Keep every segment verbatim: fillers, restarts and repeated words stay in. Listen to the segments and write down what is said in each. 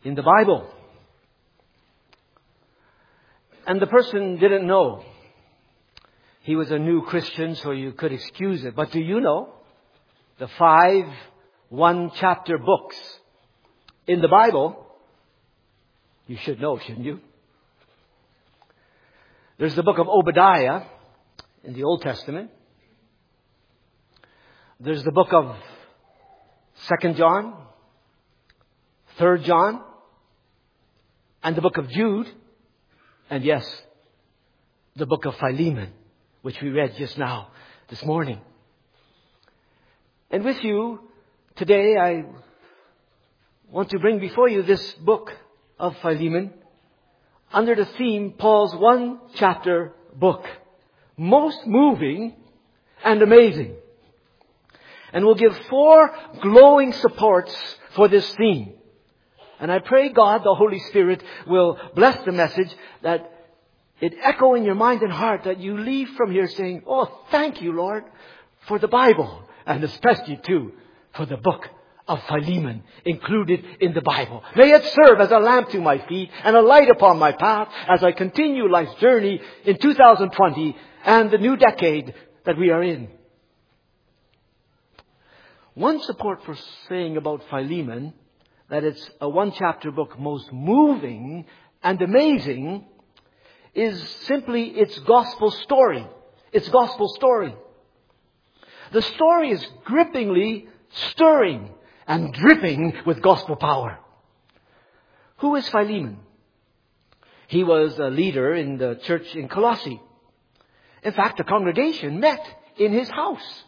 in the Bible. And the person didn't know. He was a new Christian, so you could excuse it. But do you know the five one-chapter books in the Bible? You should know, shouldn't you? There's the book of Obadiah in the Old Testament. There's the book of Second John, Third John, and the book of Jude. And yes, the book of Philemon, which we read just now, this morning. And with you today, I want to bring before you this book of Philemon under the theme, Paul's one-chapter book. Most moving and amazing. And we'll give four glowing supports for this theme. And I pray God, the Holy Spirit, will bless the message, that it echo in your mind and heart, that you leave from here saying, oh, thank you, Lord, for the Bible. And especially, too, for the book of Philemon included in the Bible. May it serve as a lamp to my feet and a light upon my path as I continue life's journey in two thousand twenty and the new decade that we are in. One support for saying about Philemon that it's a one-chapter book, most moving and amazing, is simply its gospel story. Its gospel story. The story is grippingly stirring and dripping with gospel power. Who is Philemon? He was a leader in the church in Colossae. In fact, the congregation met in his house.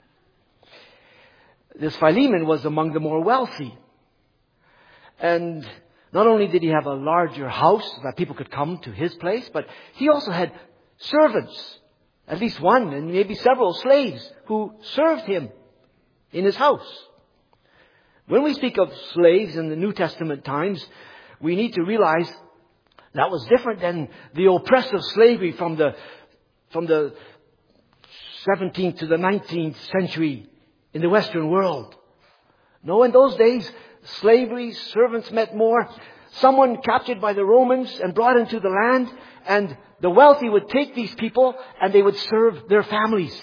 This Philemon was among the more wealthy. And not only did he have a larger house that people could come to his place, but he also had servants, at least one and maybe several slaves who served him in his house. When we speak of slaves in the New Testament times, we need to realize that was different than the oppressive slavery from the, from the seventeenth to the nineteenth century in the Western world. No, in those days, slavery, servants meant more. Someone captured by the Romans and brought into the land, and the wealthy would take these people and they would serve their families.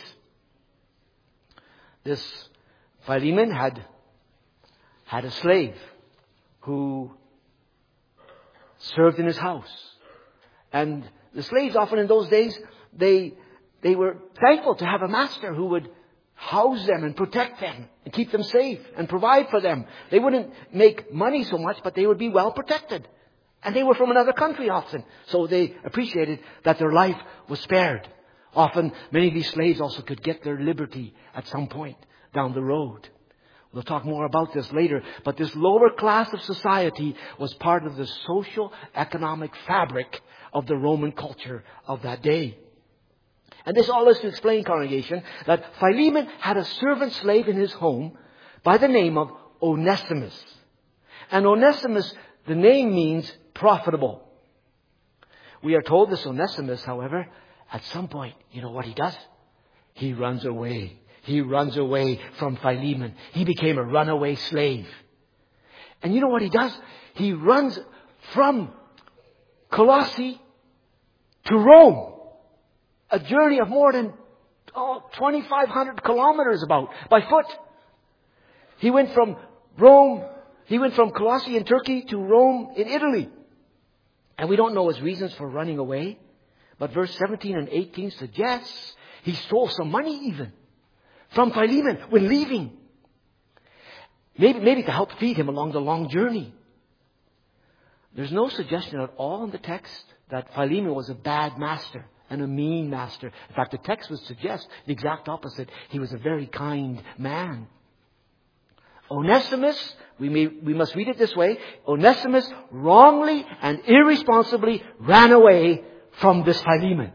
This Philemon had had a slave who served in his house. And the slaves often in those days, they they were thankful to have a master who would house them and protect them and keep them safe and provide for them. They wouldn't make money so much, but they would be well protected. And they were from another country often. So they appreciated that their life was spared. Often, many of these slaves also could get their liberty at some point down the road. We'll talk more about this later. But this lower class of society was part of the social, economic fabric of the Roman culture of that day. And this all is to explain, congregation, that Philemon had a servant slave in his home by the name of Onesimus. And Onesimus, the name means profitable. We are told this Onesimus, however, at some point, you know what he does? He runs away. He runs away from Philemon. He became a runaway slave. And you know what he does? He runs from Colossae to Rome. A journey of more than oh, twenty-five hundred kilometers about by foot. He went from Rome, he went from Colossae in Turkey to Rome in Italy. And we don't know his reasons for running away. But verse seventeen and eighteen suggests he stole some money even from Philemon when leaving. Maybe, maybe to help feed him along the long journey. There's no suggestion at all in the text that Philemon was a bad master and a mean master. In fact, the text would suggest the exact opposite. He was a very kind man. Onesimus, we may, we must read it this way. Onesimus wrongly and irresponsibly ran away from this Philemon.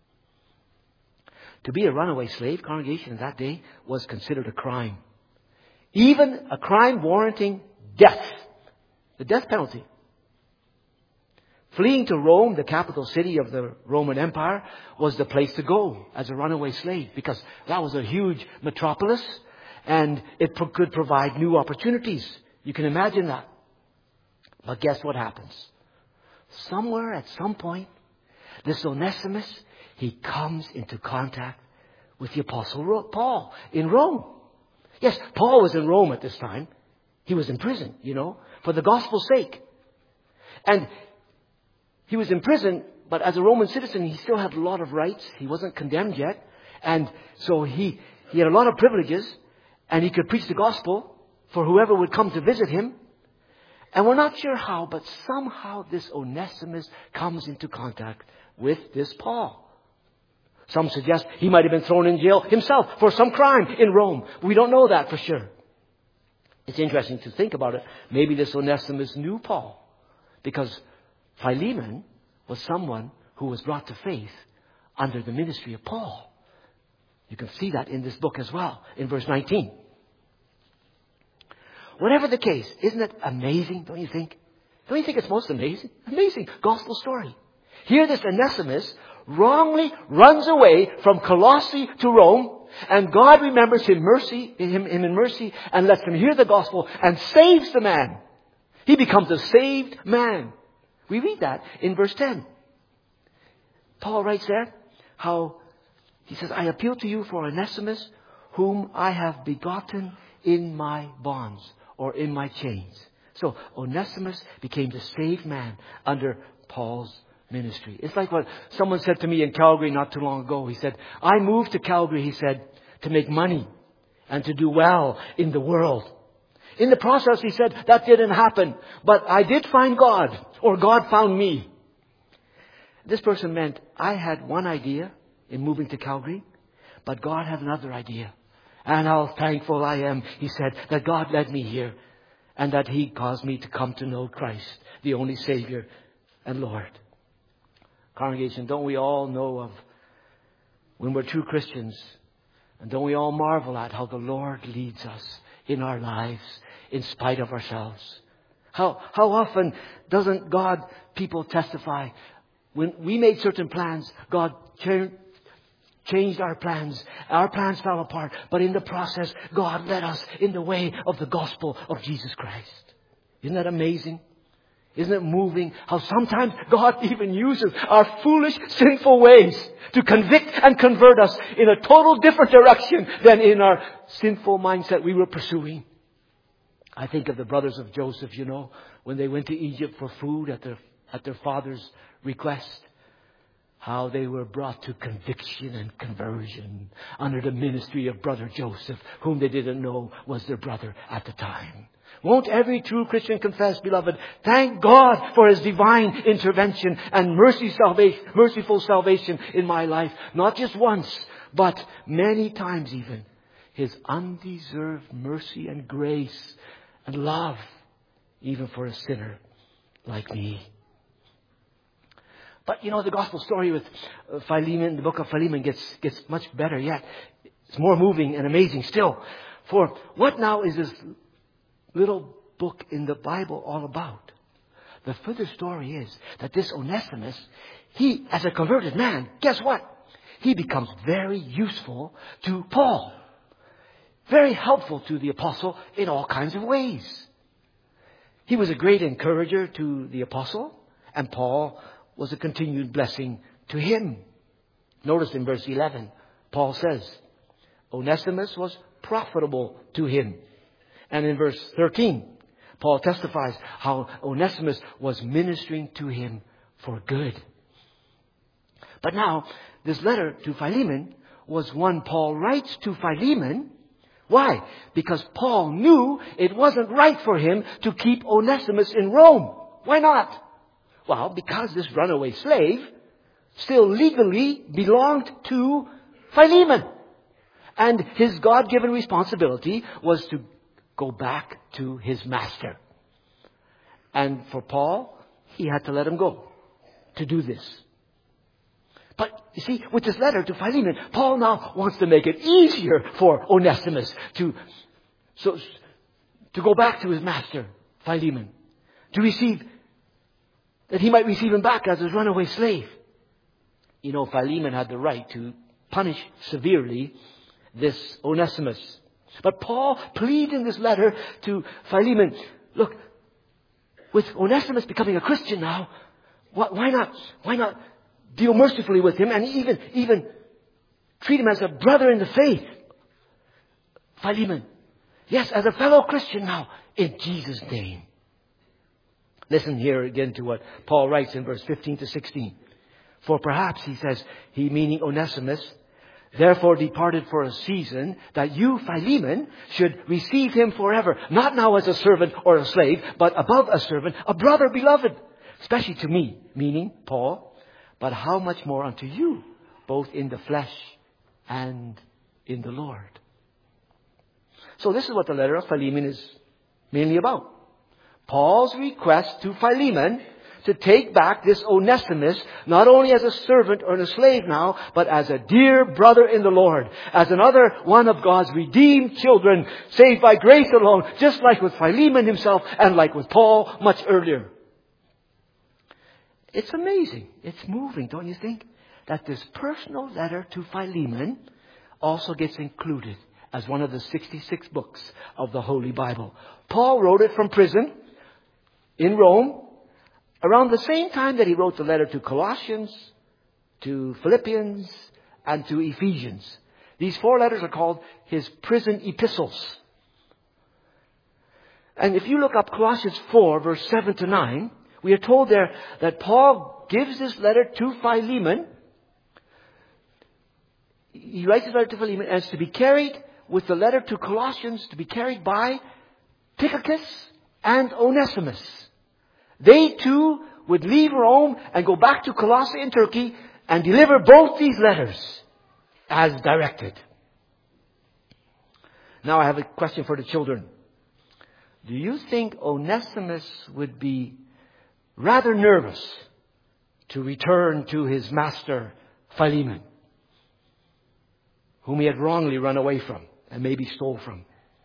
To be a runaway slave, congregation in that day, was considered a crime. Even a crime warranting death. The death penalty. Fleeing to Rome, the capital city of the Roman Empire, was the place to go as a runaway slave, because that was a huge metropolis and it pro- could provide new opportunities. You can imagine that. But guess what happens? Somewhere at some point, this Onesimus, he comes into contact with the Apostle Paul in Rome. Yes, Paul was in Rome at this time. He was in prison, you know, for the gospel's sake. And he was in prison, but as a Roman citizen, he still had a lot of rights. He wasn't condemned yet. And so he, he had a lot of privileges, and he could preach the gospel for whoever would come to visit him. And we're not sure how, but somehow this Onesimus comes into contact with this Paul. Some suggest he might have been thrown in jail himself for some crime in Rome. We don't know that for sure. It's interesting to think about it. Maybe this Onesimus knew Paul, because Philemon was someone who was brought to faith under the ministry of Paul. You can see that in this book as well, in verse nineteen. Whatever the case, isn't it amazing, don't you think? Don't you think it's most amazing? Amazing gospel story. Here this Onesimus wrongly runs away from Colossae to Rome, and God remembers him mercy, him, him in mercy, and lets him hear the gospel and saves the man. He becomes a saved man. We read that in verse ten. Paul writes there how he says, I appeal to you for Onesimus, whom I have begotten in my bonds, or in my chains. So Onesimus became the saved man under Paul's ministry. It's like what someone said to me in Calgary not too long ago. He said, I moved to Calgary, he said, to make money and to do well in the world. In the process, he said, that didn't happen. But I did find God, or God found me. This person meant I had one idea in moving to Calgary, but God had another idea. And how thankful I am, he said, that God led me here and that he caused me to come to know Christ, the only Savior and Lord. Congregation, don't we all know of when we're true Christians, and don't we all marvel at how the Lord leads us in our lives in spite of ourselves? How, how often doesn't God, people testify, when we made certain plans, God changed Changed our plans. Our plans fell apart. But in the process, God led us in the way of the gospel of Jesus Christ. Isn't that amazing? Isn't it moving how sometimes God even uses our foolish, sinful ways to convict and convert us in a total different direction than in our sinful mindset we were pursuing? I think of the brothers of Joseph, you know, when they went to Egypt for food at their, at their father's request. How they were brought to conviction and conversion under the ministry of brother Joseph, whom they didn't know was their brother at the time. Won't every true Christian confess, beloved, thank God for His divine intervention and mercy salvation, merciful salvation in my life. Not just once, but many times even. His undeserved mercy and grace and love, even for a sinner like me. But, you know, the gospel story with Philemon, the book of Philemon gets, gets much better yet. It's more moving and amazing still. For what now is this little book in the Bible all about? The further story is that this Onesimus, he, as a converted man, guess what? He becomes very useful to Paul. Very helpful to the apostle in all kinds of ways. He was a great encourager to the apostle, and Paul was a continued blessing to him. Notice in verse eleven, Paul says, Onesimus was profitable to him. And in verse thirteen, Paul testifies how Onesimus was ministering to him for good. But now, this letter to Philemon was one Paul writes to Philemon. Why? Because Paul knew it wasn't right for him to keep Onesimus in Rome. Why not? Well, because this runaway slave still legally belonged to Philemon. And his God-given responsibility was to go back to his master. And for Paul, he had to let him go to do this. But you see, with this letter to Philemon, Paul now wants to make it easier for Onesimus to, so, to go back to his master, Philemon, to receive that he might receive him back as his runaway slave. You know, Philemon had the right to punish severely this Onesimus. But Paul pleads in this letter to Philemon, look, with Onesimus becoming a Christian now, why not, why not deal mercifully with him and even, even treat him as a brother in the faith? Philemon. Yes, as a fellow Christian now, in Jesus' name. Listen here again to what Paul writes in verse fifteen to sixteen. For perhaps, he says, he meaning Onesimus, therefore departed for a season, that you, Philemon, should receive him forever, not now as a servant or a slave, but above a servant, a brother beloved, especially to me, meaning Paul, but how much more unto you, both in the flesh and in the Lord. So this is what the letter of Philemon is mainly about. Paul's request to Philemon to take back this Onesimus, not only as a servant or a slave now, but as a dear brother in the Lord, as another one of God's redeemed children, saved by grace alone, just like with Philemon himself and like with Paul much earlier. It's amazing. It's moving, don't you think? That this personal letter to Philemon also gets included as one of the sixty-six books of the Holy Bible. Paul wrote it from prison in Rome around the same time that he wrote the letter to Colossians, to Philippians, and to Ephesians. These four letters are called his prison epistles. And if you look up Colossians four, verse seven to nine, we are told there that Paul gives this letter to Philemon. He writes this letter to Philemon as to be carried with the letter to Colossians, to be carried by Tychicus and Onesimus. They too would leave Rome and go back to Colossae in Turkey and deliver both these letters as directed. Now I have a question for the children. Do you think Onesimus would be rather nervous to return to his master Philemon, whom he had wrongly run away from and maybe stole from?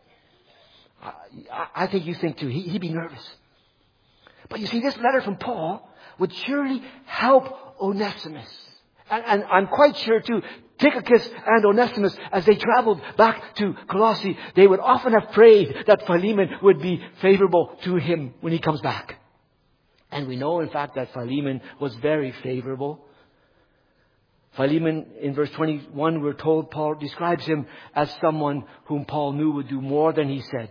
I, I think you think too. He, he'd be nervous. But you see, this letter from Paul would surely help Onesimus. And, and I'm quite sure too, Tychicus and Onesimus, as they traveled back to Colossae, they would often have prayed that Philemon would be favorable to him when he comes back. And we know, in fact, that Philemon was very favorable. Philemon, in verse twenty-one, we're told Paul describes him as someone whom Paul knew would do more than he said,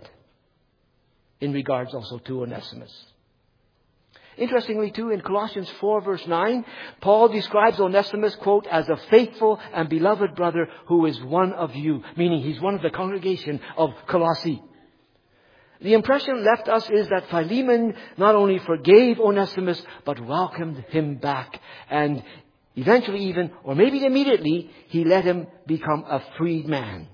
in regards also to Onesimus. Interestingly, too, in Colossians four, verse nine, Paul describes Onesimus, quote, as a faithful and beloved brother who is one of you, meaning he's one of the congregation of Colossae. The impression left us is that Philemon not only forgave Onesimus, but welcomed him back. And eventually even, or maybe immediately, he let him become a freed man.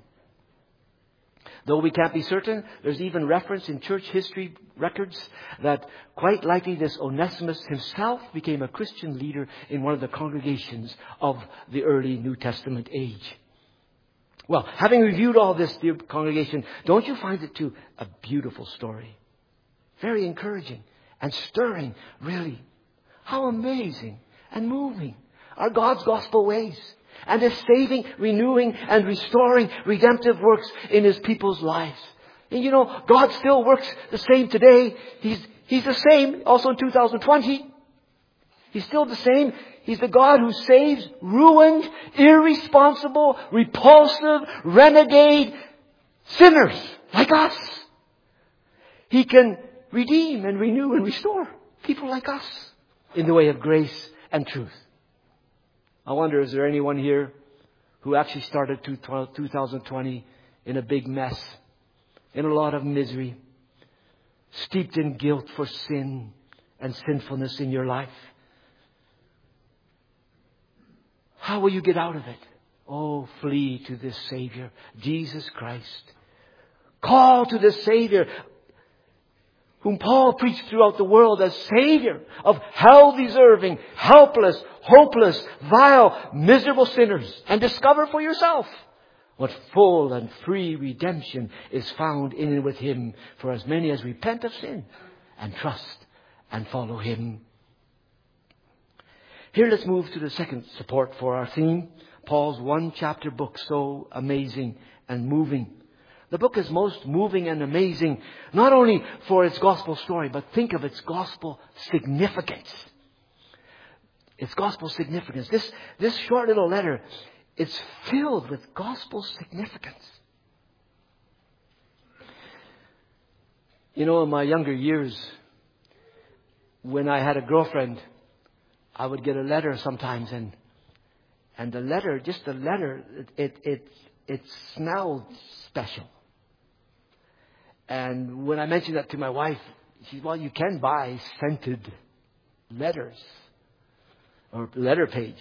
Though we can't be certain, there's even reference in church history records that quite likely this Onesimus himself became a Christian leader in one of the congregations of the early New Testament age. Well, having reviewed all this, dear congregation, don't you find it too a beautiful story? Very encouraging and stirring, really. How amazing and moving are God's gospel ways, and His saving, renewing, and restoring redemptive works in His people's lives. And you know, God still works the same today. He's, He's the same also in two thousand twenty. He's still the same. He's the God who saves ruined, irresponsible, repulsive, renegade sinners like us. He can redeem and renew and restore people like us in the way of grace and truth. I wonder, is there anyone here who actually started two thousand twenty in a big mess, in a lot of misery, steeped in guilt for sin and sinfulness in your life? How will you get out of it? Oh, flee to this Savior, Jesus Christ. Call to this Savior, whom Paul preached throughout the world as Savior of hell-deserving, helpless, hopeless, vile, miserable sinners. And discover for yourself what full and free redemption is found in and with Him for as many as repent of sin and trust and follow Him. Here, let's move to the second support for our theme. Paul's one-chapter book, so amazing and moving. The book is most moving and amazing, not only for its gospel story, but think of its gospel significance. Its gospel significance. This, this short little letter, it's filled with gospel significance. You know, in my younger years, when I had a girlfriend, I would get a letter sometimes, and and the letter, just the letter, it it it, it smelled special. And when I mentioned that to my wife, she said, well, you can buy scented letters or letter pages.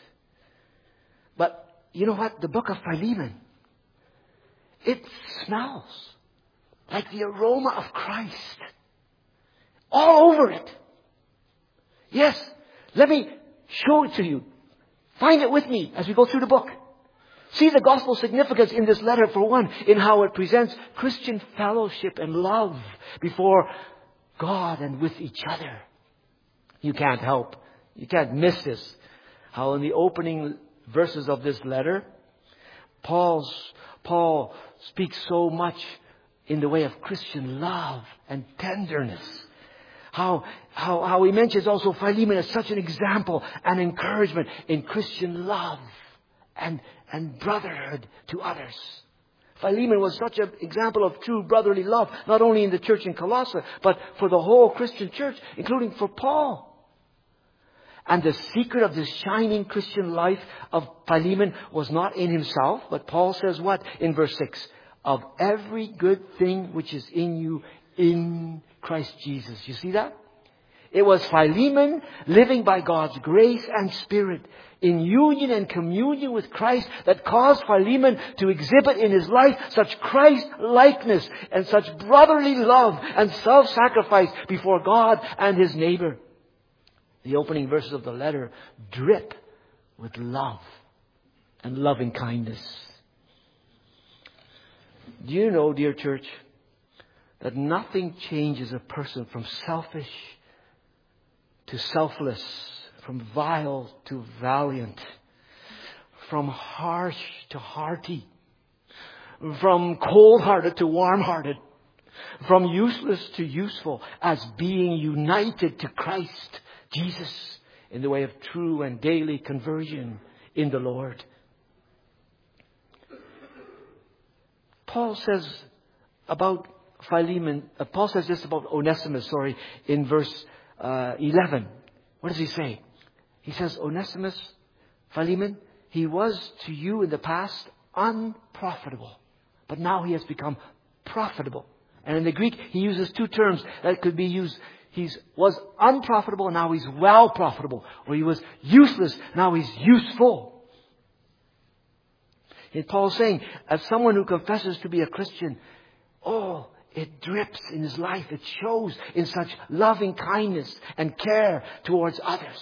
But you know what? The book of Philemon, it smells like the aroma of Christ all over it. Yes, let me show it to you. Find it with me as we go through the book. See the gospel significance in this letter, for one, in how it presents Christian fellowship and love before God and with each other. You can't help, you can't miss this. How in the opening verses of this letter, Paul's, Paul speaks so much in the way of Christian love and tenderness. How, how, how he mentions also Philemon as such an example and encouragement in Christian love and, and brotherhood to others. Philemon was such an example of true brotherly love, not only in the church in Colossae, but for the whole Christian church, including for Paul. And the secret of this shining Christian life of Philemon was not in himself, but Paul says what in verse six? Of every good thing which is in you in Christ Jesus. You see that? It was Philemon living by God's grace and Spirit in union and communion with Christ that caused Philemon to exhibit in his life such Christ-likeness and such brotherly love and self-sacrifice before God and his neighbor. The opening verses of the letter drip with love and loving kindness. Do you know, dear church, that nothing changes a person from selfish to selfless, from vile to valiant, from harsh to hearty, from cold-hearted to warm-hearted, from useless to useful, as being united to Christ Jesus in the way of true and daily conversion in the Lord. Paul says about Philemon, uh, Paul says this about Onesimus, sorry, in verse uh, eleven. What does he say? He says, Onesimus, Philemon, he was to you in the past unprofitable, but now he has become profitable. And in the Greek, he uses two terms that could be used. He was unprofitable, and now he's well profitable. Or he was useless, now he's useful. And Paul's saying, as someone who confesses to be a Christian, oh, it drips in his life. It shows in such loving kindness and care towards others.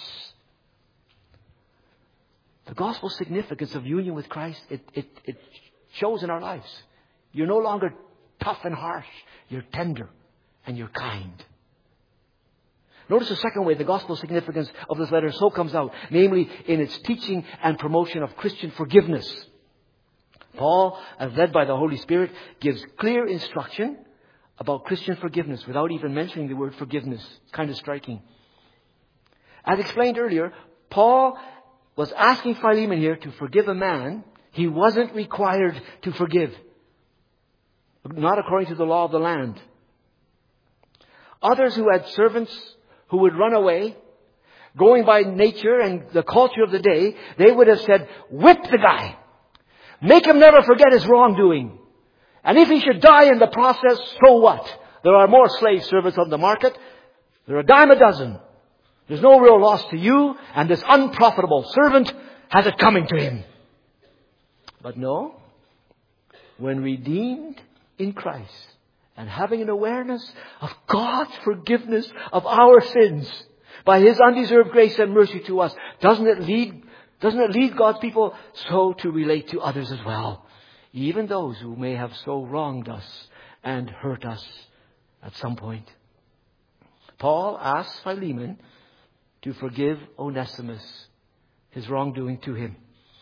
The gospel significance of union with Christ, it, it, it shows in our lives. You're no longer tough and harsh. You're tender and you're kind. Notice the second way the gospel significance of this letter so comes out, namely in its teaching and promotion of Christian forgiveness. Paul, as led by the Holy Spirit, gives clear instruction about Christian forgiveness without even mentioning the word forgiveness. It's kind of striking. As explained earlier, Paul was asking Philemon here to forgive a man he wasn't required to forgive. Not according to the law of the land. Others who had servants who would run away, going by nature and the culture of the day, they would have said, whip the guy. Make him never forget his wrongdoing. And if he should die in the process, so what? There are more slave servants on the market. There are a dime a dozen. There's no real loss to you, and this unprofitable servant has it coming to him. But no, when redeemed in Christ and having an awareness of God's forgiveness of our sins by His undeserved grace and mercy to us, doesn't it lead, doesn't it lead God's people so to relate to others as well? Even those who may have so wronged us and hurt us at some point. Paul asks Philemon to forgive Onesimus his wrongdoing to him.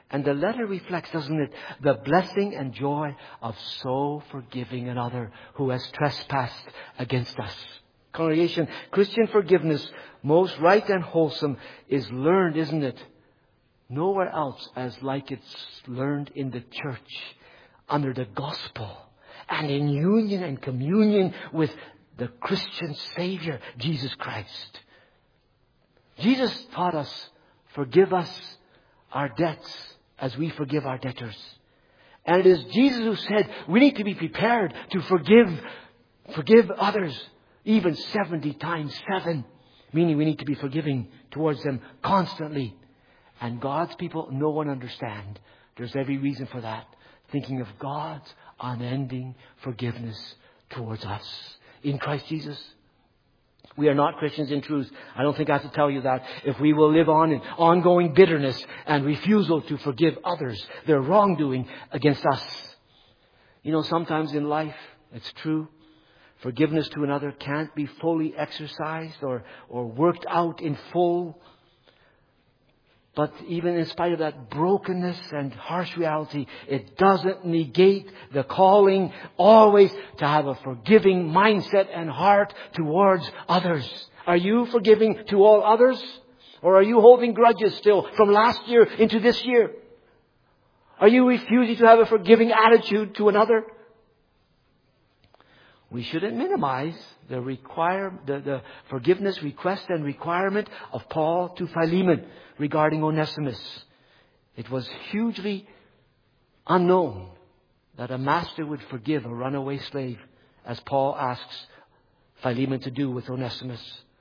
And the letter reflects, doesn't it, the blessing and joy of so forgiving another who has trespassed against us. Congregation, Christian forgiveness, most right and wholesome, is learned, isn't it? Nowhere else as like it's learned in the church, under the gospel, and in union and communion with the Christian Savior, Jesus Christ. Jesus taught us, forgive us our debts as we forgive our debtors. And it is Jesus who said we need to be prepared to forgive, forgive others, even seventy times seven. Meaning we need to be forgiving towards them constantly. And God's people know and understand. There's every reason for that. Thinking of God's unending forgiveness towards us in Christ Jesus. We are not Christians in truth. I don't think I have to tell you that. If we will live on in ongoing bitterness and refusal to forgive others their wrongdoing against us. You know, sometimes in life, it's true, forgiveness to another can't be fully exercised or, or worked out in full. But even in spite of that brokenness and harsh reality, it doesn't negate the calling always to have a forgiving mindset and heart towards others. Are you forgiving to all others? Or are you holding grudges still from last year into this year? Are you refusing to have a forgiving attitude to another? We shouldn't minimize the require the, the forgiveness request and requirement of Paul to Philemon regarding Onesimus. It was hugely unknown that a master would forgive a runaway slave, as Paul asks Philemon to do with Onesimus.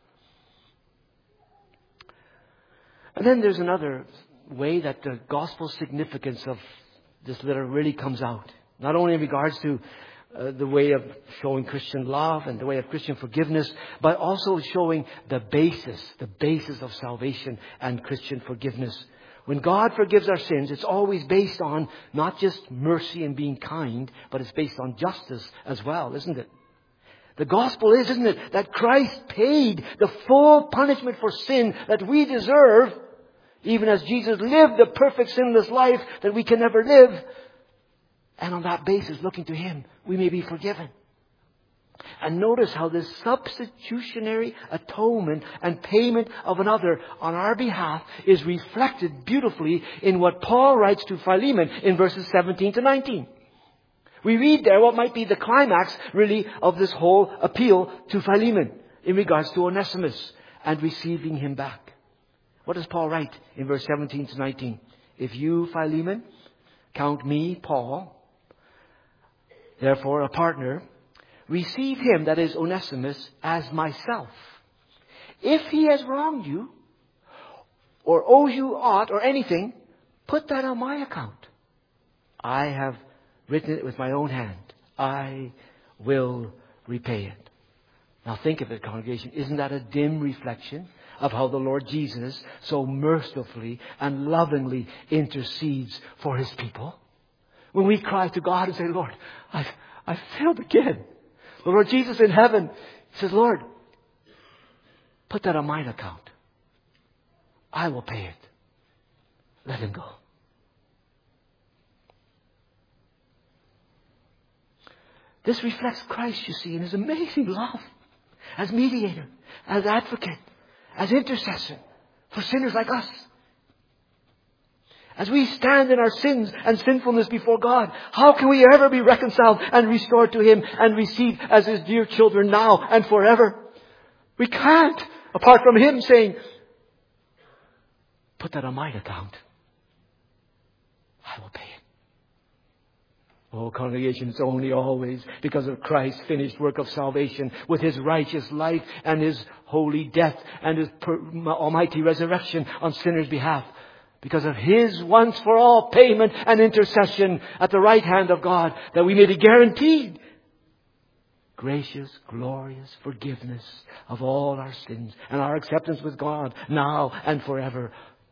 And then there's another way that the gospel significance of this letter really comes out. Not only in regards to Uh, the way of showing Christian love and the way of Christian forgiveness, but also showing the basis, the basis of salvation and Christian forgiveness. When God forgives our sins, it's always based on not just mercy and being kind, but it's based on justice as well, isn't it? The gospel is, isn't it, that Christ paid the full punishment for sin that we deserve, even as Jesus lived the perfect sinless life that we can never live. And on that basis, looking to Him, we may be forgiven. And notice how this substitutionary atonement and payment of another on our behalf is reflected beautifully in what Paul writes to Philemon in verses seventeen to nineteen. We read there what might be the climax, really, of this whole appeal to Philemon in regards to Onesimus and receiving him back. What does Paul write in verse seventeen to nineteen? If you, Philemon, count me, Paul, therefore a partner, receive him, that is Onesimus, as myself. If he has wronged you, or owes you aught or anything, put that on my account. I have written it with my own hand. I will repay it. Now think of it, congregation. Isn't that a dim reflection of how the Lord Jesus so mercifully and lovingly intercedes for His people? When we cry to God and say, Lord, I've, I've failed again. The Lord Jesus in heaven says, Lord, put that on mine account. I will pay it. Let him go. This reflects Christ, you see, in His amazing love as mediator, as advocate, as intercessor for sinners like us. As we stand in our sins and sinfulness before God, how can we ever be reconciled and restored to Him and received as His dear children now and forever? We can't, apart from Him saying, put that on my account. I will pay it. Oh, congregation, it's only always because of Christ's finished work of salvation with His righteous life and His holy death and His almighty resurrection on sinners' behalf. Because of His once for all payment and intercession at the right hand of God, that we may be guaranteed gracious, glorious forgiveness of all our sins and our acceptance with God now and forever.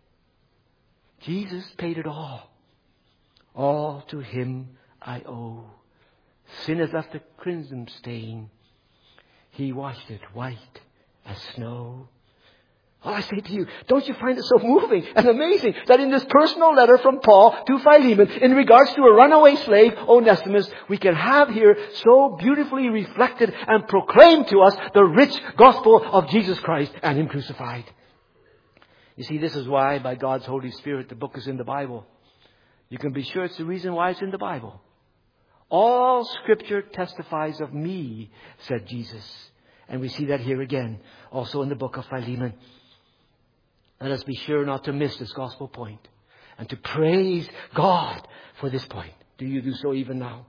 Jesus paid it all. All to Him I owe. Sin has left a crimson stain. He washed it white as snow. Well, I say to you, don't you find it so moving and amazing that in this personal letter from Paul to Philemon, in regards to a runaway slave, Onesimus, we can have here so beautifully reflected and proclaimed to us the rich gospel of Jesus Christ and Him crucified. You see, this is why, by God's Holy Spirit, the book is in the Bible. You can be sure it's the reason why it's in the Bible. All Scripture testifies of me, said Jesus. And we see that here again, also in the book of Philemon. Let us be sure not to miss this gospel point and to praise God for this point. Do you do so even now?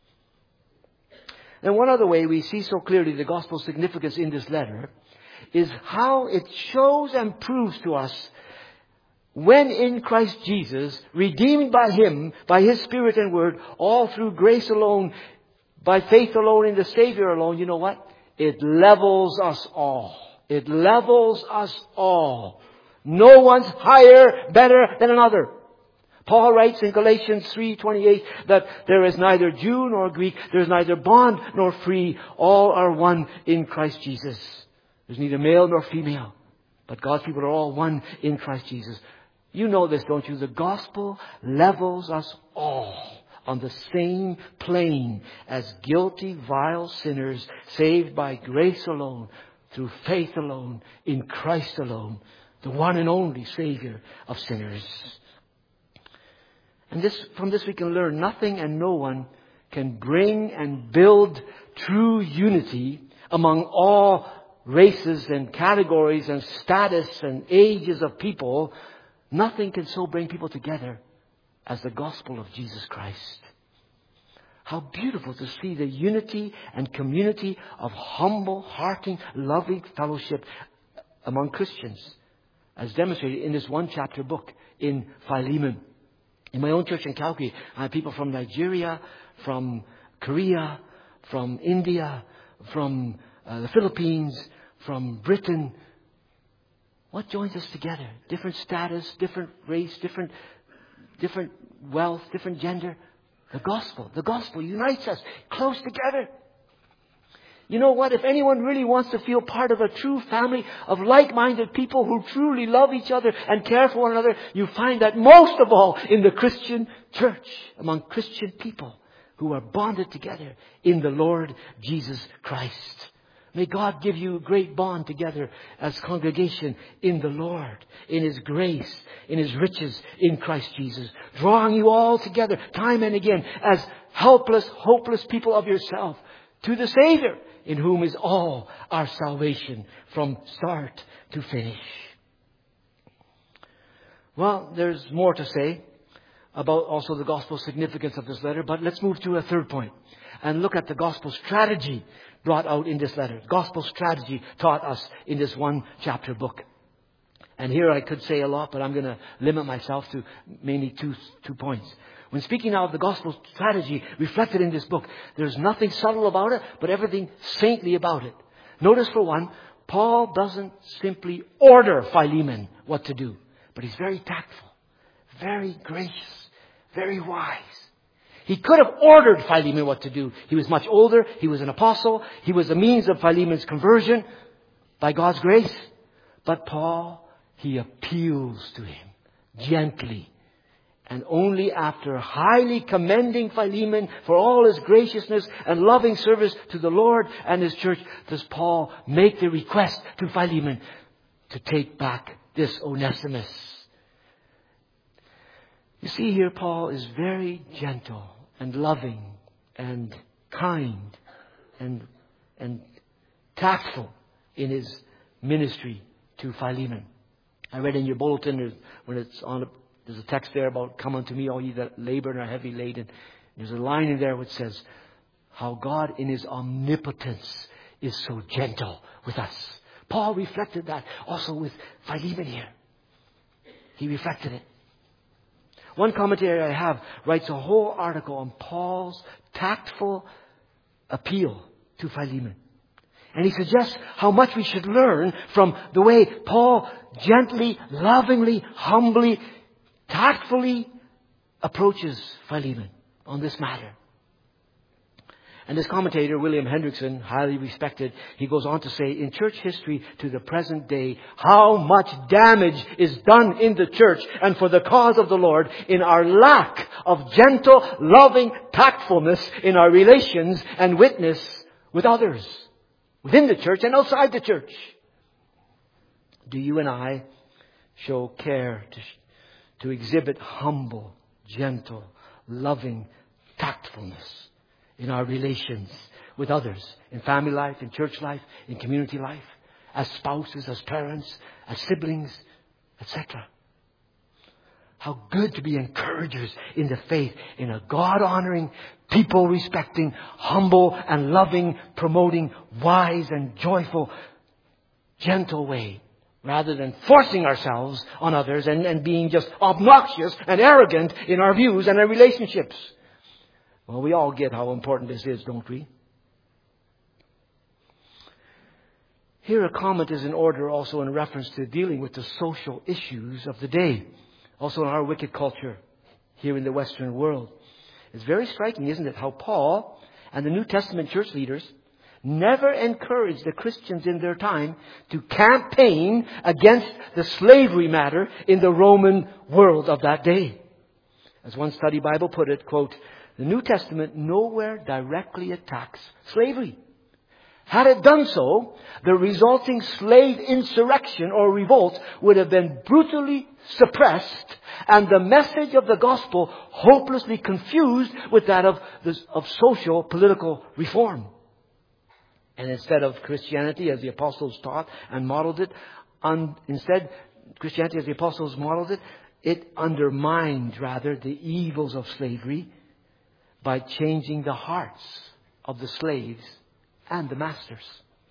And one other way we see so clearly the gospel significance in this letter is how it shows and proves to us when in Christ Jesus, redeemed by Him, by His Spirit and Word, all through grace alone, by faith alone in the Savior alone, you know what? It levels us all. It levels us all. No one's higher, better than another. Paul writes in Galatians three twenty-eight that there is neither Jew nor Greek, there is neither bond nor free. All are one in Christ Jesus. There's neither male nor female, but God's people are all one in Christ Jesus. You know this, don't you? The gospel levels us all on the same plane as guilty, vile sinners saved by grace alone, through faith alone, in Christ alone, the one and only Savior of sinners. And this, from this we can learn nothing and no one can bring and build true unity among all races and categories and status and ages of people. Nothing can so bring people together as the gospel of Jesus Christ. How beautiful to see the unity and community of humble, hearty, loving fellowship among Christians, as demonstrated in this one chapter book in Philemon. In my own church in Calgary, I have people from Nigeria, from Korea, from India, from uh, the Philippines, from Britain. What joins us together? Different status, different race, different, different wealth, different gender. The gospel. The gospel unites us close together. You know what? If anyone really wants to feel part of a true family of like-minded people who truly love each other and care for one another, you find that most of all in the Christian church, among Christian people who are bonded together in the Lord Jesus Christ. May God give you a great bond together as congregation in the Lord, in His grace, in His riches in Christ Jesus, drawing you all together time and again as helpless, hopeless people of yourself to the Savior, in whom is all our salvation from start to finish. Well, there's more to say about also the gospel significance of this letter, but let's move to a third point and look at the gospel strategy brought out in this letter. Gospel strategy taught us in this one chapter book. And here I could say a lot, but I'm going to limit myself to mainly two, two points. When speaking now of the gospel strategy reflected in this book, there's nothing subtle about it, but everything saintly about it. Notice, for one, Paul doesn't simply order Philemon what to do, but he's very tactful, very gracious, very wise. He could have ordered Philemon what to do. He was much older. He was an apostle. He was the means of Philemon's conversion by God's grace. But Paul, he appeals to him gently. And only after highly commending Philemon for all his graciousness and loving service to the Lord and His church, does Paul make the request to Philemon to take back this Onesimus. You see here, Paul is very gentle and loving and kind and, and tactful in his ministry to Philemon. I read in your bulletin when it's on, there's a text there about come unto me, all ye that labor and are heavy laden. There's a line in there which says how God in His omnipotence is so gentle with us. Paul reflected that also with Philemon here. He reflected it. One commentator I have writes a whole article on Paul's tactful appeal to Philemon. And he suggests how much we should learn from the way Paul gently, lovingly, humbly, tactfully approaches Philemon on this matter. And this commentator, William Hendrickson, highly respected, he goes on to say, in church history to the present day, how much damage is done in the church and for the cause of the Lord in our lack of gentle, loving tactfulness in our relations and witness with others, within the church and outside the church. Do you and I show care to, to exhibit humble, gentle, loving tactfulness in our relations with others, in family life, in church life, in community life, as spouses, as parents, as siblings, et cetera? How good to be encouragers in the faith in a God-honoring, people-respecting, humble and loving, promoting, wise and joyful, gentle way, rather than forcing ourselves on others and, and being just obnoxious and arrogant in our views and our relationships. Well, we all get how important this is, don't we? Here a comment is in order also in reference to dealing with the social issues of the day. Also in our wicked culture here in the Western world. It's very striking, isn't it, how Paul and the New Testament church leaders never encouraged the Christians in their time to campaign against the slavery matter in the Roman world of that day. As one study Bible put it, quote, the New Testament nowhere directly attacks slavery. Had it done so, the resulting slave insurrection or revolt would have been brutally suppressed and the message of the gospel hopelessly confused with that of, of social political reform. And instead of Christianity as the apostles taught and modeled it, un, instead Christianity as the apostles modeled it, it undermined rather the evils of slavery by changing the hearts of the slaves and the masters.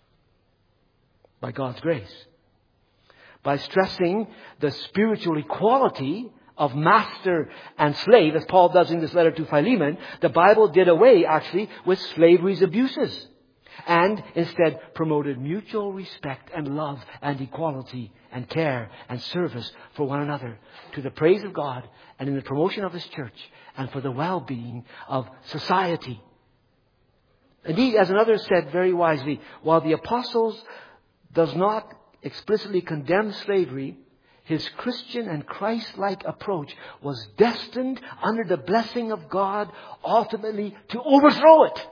By God's grace. By stressing the spiritual equality of master and slave, as Paul does in this letter to Philemon, the Bible did away actually with slavery's abuses. And instead promoted mutual respect and love and equality and care and service for one another to the praise of God and in the promotion of His church and for the well-being of society. Indeed, as another said very wisely, while the apostles does not explicitly condemn slavery, his Christian and Christ-like approach was destined under the blessing of God ultimately to overthrow it.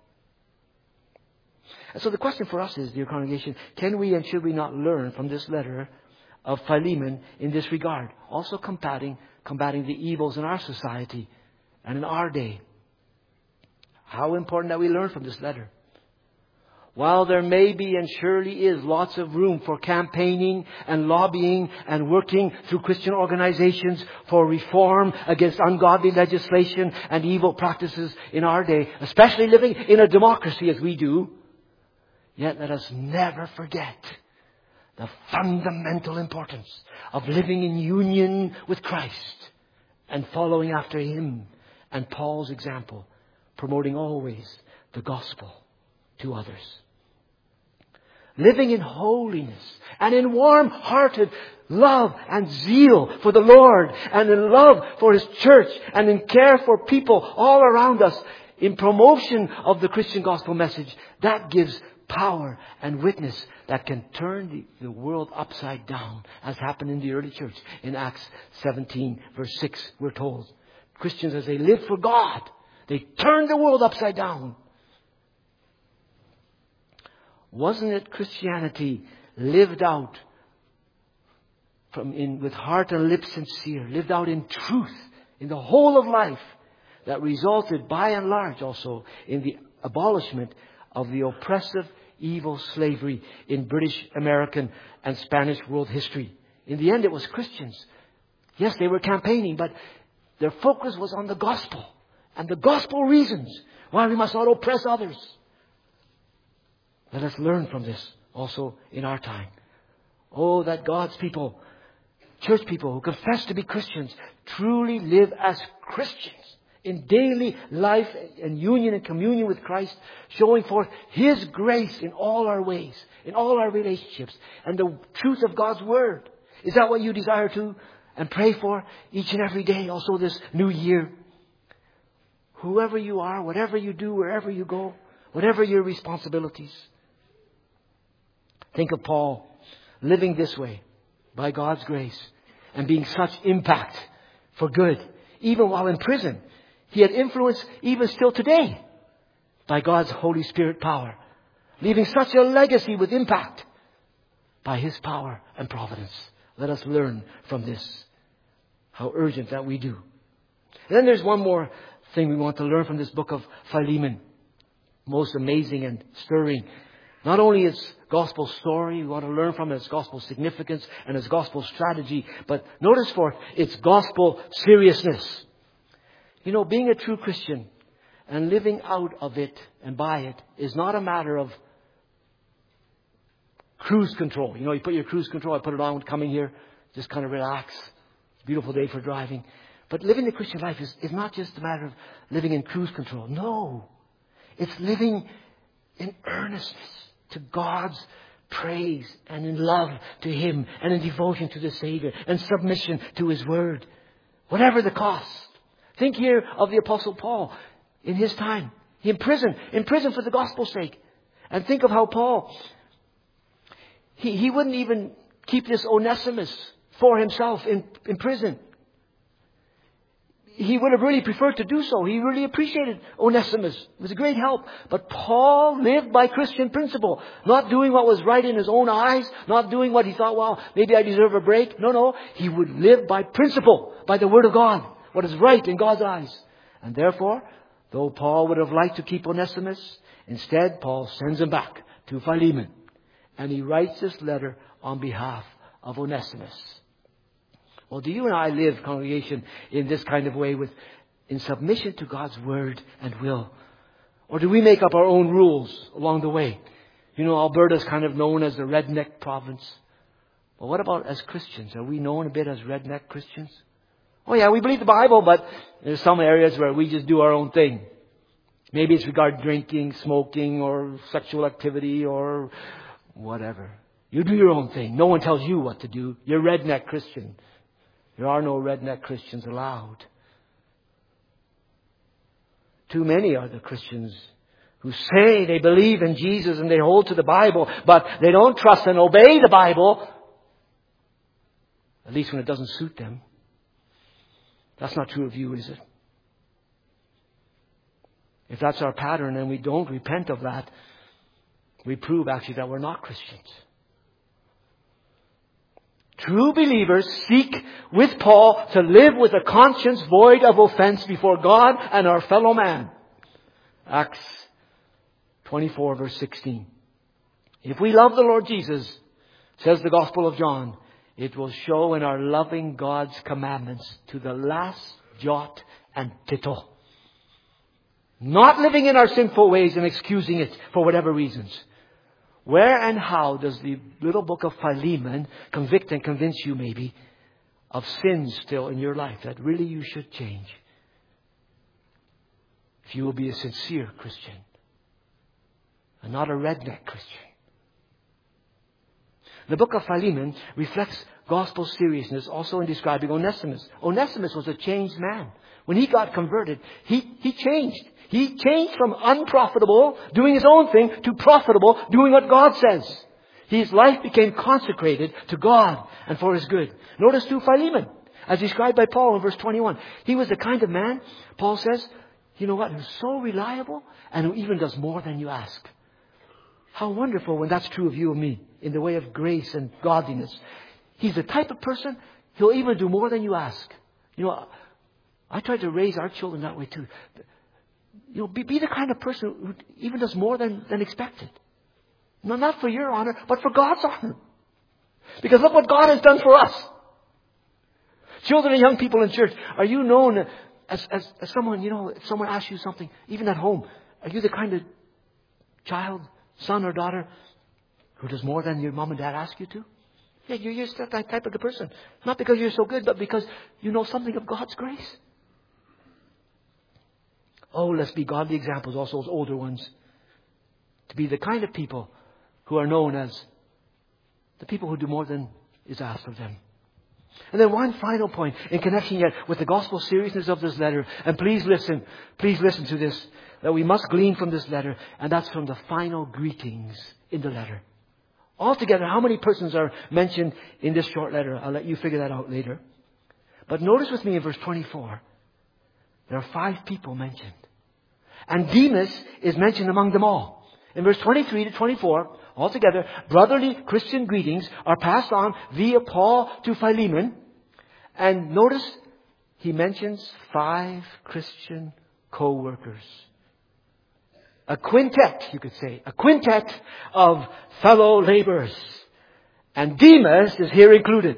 And so the question for us is, dear congregation, can we and should we not learn from this letter of Philemon in this regard? Also combating, combating the evils in our society and in our day. How important that we learn from this letter. While there may be and surely is lots of room for campaigning and lobbying and working through Christian organizations for reform against ungodly legislation and evil practices in our day, especially living in a democracy as we do, yet let us never forget the fundamental importance of living in union with Christ and following after Him and Paul's example, promoting always the gospel to others. Living in holiness and in warm-hearted love and zeal for the Lord and in love for His church and in care for people all around us in promotion of the Christian gospel message, that gives power and witness that can turn the, the world upside down, as happened in the early church. In Acts seventeen verse six, we're told, Christians, as they live for God, they turn the world upside down. Wasn't it Christianity lived out from in with heart and lips sincere, lived out in truth in the whole of life, that resulted by and large also in the abolishment of the oppressive evil slavery in British, American and Spanish world history? In the end, it was Christians. Yes, they were campaigning, but their focus was on the gospel and the gospel reasons why we must not oppress others. Let us learn from this also in our time. Oh, that God's people, church people who confess to be Christians, truly live as Christians in daily life and union and communion with Christ, showing forth His grace in all our ways, in all our relationships, and the truth of God's Word. Is that what you desire to and pray for each and every day, also this new year? Whoever you are, whatever you do, wherever you go, whatever your responsibilities. Think of Paul living this way by God's grace and being such impact for good. Even while in prison, he had influence even still today by God's Holy Spirit power. Leaving such a legacy with impact by His power and providence. Let us learn from this. How urgent that we do. And then there's one more thing we want to learn from this book of Philemon. Most amazing and stirring. Not only its gospel story, we want to learn from its gospel significance and its gospel strategy, but notice for its gospel seriousness. You know, being a true Christian and living out of it and by it is not a matter of cruise control. You know, you put your cruise control, I put it on coming here, just kind of relax. It's a beautiful day for driving. But living the Christian life is, is not just a matter of living in cruise control. No. It's living in earnestness to God's praise and in love to Him and in devotion to the Savior and submission to His Word. Whatever the cost. Think here of the Apostle Paul in his time. In prison. In prison for the gospel's sake. And think of how Paul, he, he wouldn't even keep this Onesimus for himself in, in prison. He would have really preferred to do so. He really appreciated Onesimus. It was a great help. But Paul lived by Christian principle. Not doing what was right in his own eyes. Not doing what he thought, well, maybe I deserve a break. No, no. He would live by principle. By the Word of God. What is right in God's eyes. And therefore, though Paul would have liked to keep Onesimus, instead Paul sends him back to Philemon. And he writes this letter on behalf of Onesimus. Well, do you and I live, congregation, in this kind of way with, in submission to God's Word and will? Or do we make up our own rules along the way? You know, Alberta is kind of known as the redneck province. Well, what about as Christians? Are we known a bit as redneck Christians? Oh yeah, we believe the Bible, but there's some areas where we just do our own thing. Maybe it's regarding drinking, smoking, or sexual activity, or whatever. You do your own thing. No one tells you what to do. You're a redneck Christian. There are no redneck Christians allowed. Too many are the Christians who say they believe in Jesus and they hold to the Bible, but they don't trust and obey the Bible. At least when it doesn't suit them. That's not true of you, is it? If that's our pattern and we don't repent of that, we prove actually that we're not Christians. True believers seek with Paul to live with a conscience void of offense before God and our fellow man. Acts twenty-four verse sixteen. If we love the Lord Jesus, says the Gospel of John, it will show in our loving God's commandments to the last jot and tittle. Not living in our sinful ways and excusing it for whatever reasons. Where and how does the little book of Philemon convict and convince you maybe of sins still in your life that really you should change? If you will be a sincere Christian and not a redneck Christian. The book of Philemon reflects gospel seriousness also in describing Onesimus. Onesimus was a changed man. When he got converted, he, he changed. He changed from unprofitable, doing his own thing, to profitable, doing what God says. His life became consecrated to God and for His good. Notice too Philemon, as described by Paul in verse twenty-one. He was the kind of man, Paul says, you know what, who's so reliable and who even does more than you ask. How wonderful when that's true of you and me in the way of grace and godliness. He's the type of person, he'll even do more than you ask. You know, I try to raise our children that way too. You know, be, be the kind of person who even does more than, than expected. No, not for your honor, but for God's honor. Because look what God has done for us. Children and young people in church, are you known as, as, as someone, you know, if someone asks you something, even at home, are you the kind of child, son or daughter, who does more than your mom and dad ask you to? Yeah, you're just that type of the person. Not because you're so good, but because you know something of God's grace. Oh, let's be godly examples, also those older ones. To be the kind of people who are known as the people who do more than is asked of them. And then one final point in connection yet with the gospel seriousness of this letter. And please listen, please listen to this, that we must glean from this letter. And that's from the final greetings in the letter. Altogether, how many persons are mentioned in this short letter? I'll let you figure that out later. But notice with me in verse twenty-four, there are five people mentioned. And Demas is mentioned among them all. In verse twenty-three to twenty-four, altogether, brotherly Christian greetings are passed on via Paul to Philemon. And notice he mentions five Christian co-workers. A quintet, you could say. A quintet of fellow laborers. And Demas is here included.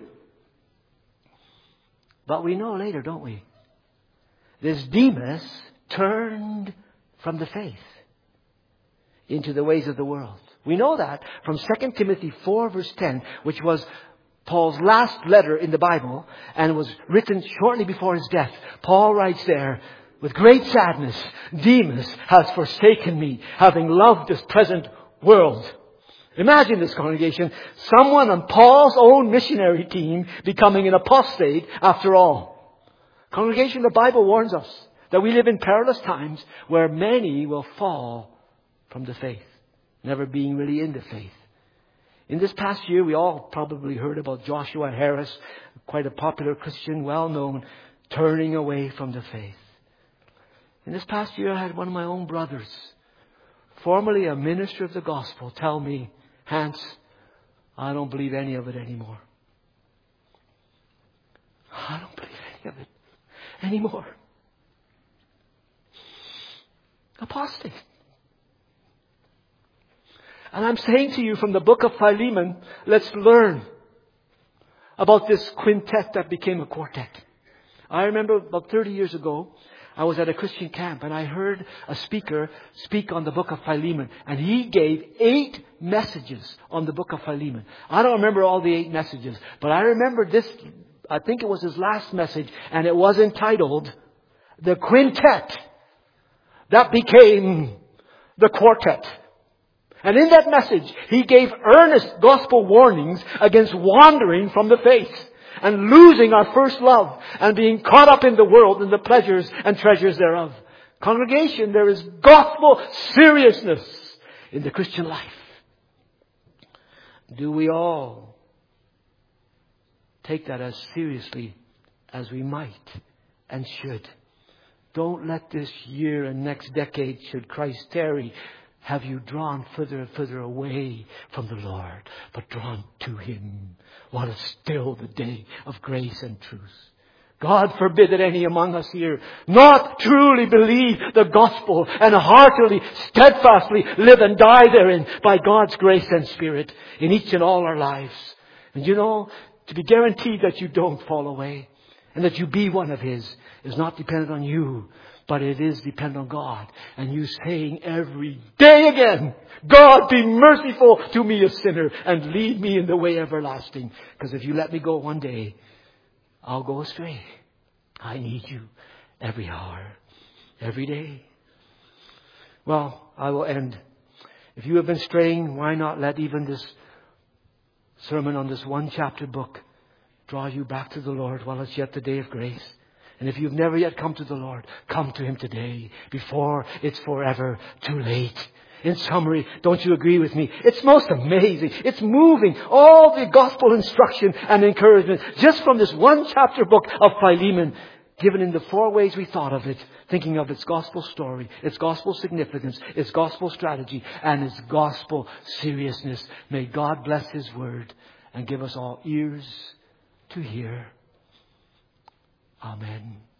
But we know later, don't we? This Demas turned from the faith into the ways of the world. We know that from Second Timothy four verse ten, which was Paul's last letter in the Bible and was written shortly before his death. Paul writes there, with great sadness, Demas has forsaken me, having loved this present world. Imagine this, congregation. Someone on Paul's own missionary team becoming an apostate after all. Congregation, the Bible warns us that we live in perilous times where many will fall from the faith, never being really in the faith. In this past year, we all probably heard about Joshua Harris, quite a popular Christian, well known, turning away from the faith. In this past year, I had one of my own brothers, formerly a minister of the gospel, tell me, Hans, I don't believe any of it anymore. I don't believe any of it anymore. Apostate. And I'm saying to you from the book of Philemon, let's learn about this quintet that became a quartet. I remember about thirty years ago, I was at a Christian camp and I heard a speaker speak on the book of Philemon. And he gave eight messages on the book of Philemon. I don't remember all the eight messages, but I remember this, I think it was his last message, and it was entitled, The Quintet That Became the Quartet. And in that message, he gave earnest gospel warnings against wandering from the faith and losing our first love and being caught up in the world and the pleasures and treasures thereof. Congregation, there is gospel seriousness in the Christian life. Do we all take that as seriously as we might and should? Don't let this year and next decade, should Christ tarry, have you drawn further and further away from the Lord, but drawn to Him while it's still the day of grace and truth. God forbid that any among us here not truly believe the gospel and heartily, steadfastly live and die therein by God's grace and Spirit in each and all our lives. And you know, to be guaranteed that you don't fall away and that you be one of His is not dependent on you, but it is dependent on God. And you saying every day again, God, be merciful to me, a sinner, and lead me in the way everlasting. Because if you let me go one day, I'll go astray. I need you every hour, every day. Well, I will end. If you have been straying, why not let even this sermon on this one chapter book draw you back to the Lord while it's yet the day of grace. And if you've never yet come to the Lord, come to Him today before it's forever too late. In summary, don't you agree with me? It's most amazing. It's moving. All the gospel instruction and encouragement just from this one chapter book of Philemon, given in the four ways we thought of it, thinking of its gospel story, its gospel significance, its gospel strategy, and its gospel seriousness. May God bless His word and give us all ears to hear. Amen.